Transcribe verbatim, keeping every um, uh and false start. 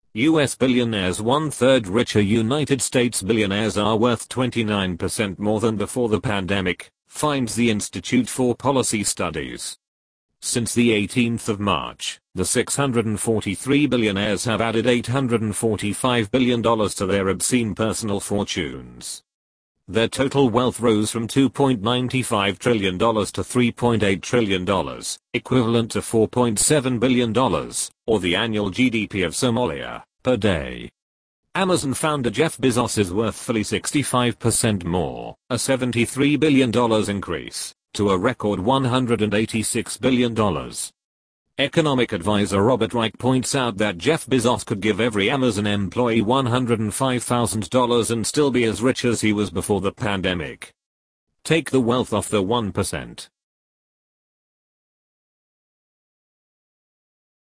U S billionaires one-third richer. United States billionaires are worth twenty-nine percent more than before the pandemic, finds the Institute for Policy Studies. Since the eighteenth of March, the six hundred forty-three billionaires have added eight hundred forty-five billion dollars to their obscene personal fortunes. Their total wealth rose from two point nine five trillion dollars to three point eight trillion dollars, equivalent to four point seven billion dollars, or the annual G D P of Somalia, per day. Amazon founder Jeff Bezos is worth fully sixty-five percent more, a seventy-three billion dollars increase, to a record one hundred eighty-six billion dollars. Economic advisor Robert Reich points out that Jeff Bezos could give every Amazon employee one hundred five thousand dollars and still be as rich as he was before the pandemic. Take the wealth off the one percent.